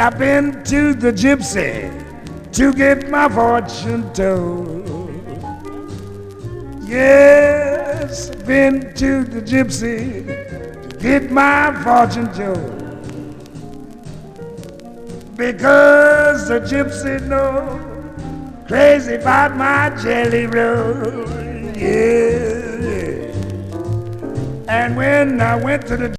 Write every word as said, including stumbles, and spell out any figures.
I've been to the gypsy to get my fortune told. Yes, I've been to the gypsy to get my fortune told. Because the gypsy know crazy about my jelly roll. Yeah, yeah. And when I went to the